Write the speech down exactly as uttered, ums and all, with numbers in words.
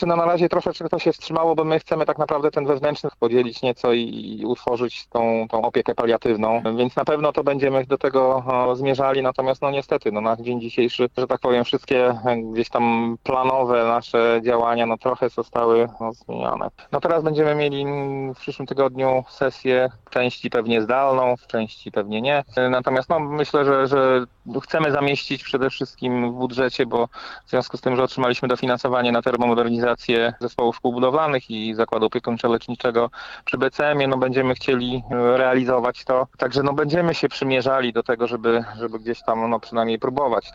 No na razie troszeczkę to się wstrzymało, bo my chcemy tak naprawdę ten wewnętrzny podzielić nieco i, i utworzyć tą, tą opiekę paliatywną, więc na pewno to będziemy do tego o, zmierzali, natomiast no niestety, no na dzień dzisiejszy, że tak powiem, wszystkie gdzieś tam planowe nasze działania no trochę zostały no, zmienione. No teraz będziemy mieli w przyszłym tygodniu sesję, w części pewnie zdalną, w części pewnie nie, natomiast no myślę, że, że chcemy zamieścić przede wszystkim w budżecie, bo w związku z tym, że otrzymaliśmy dofinansowanie na termomodernizację zespołów szkół budowlanych i Zakładu Opiekuńczo-Leczniczego przy B C M ie, no będziemy chcieli realizować to. Także no będziemy się przymierzali do tego, żeby, żeby gdzieś tam no przynajmniej próbować.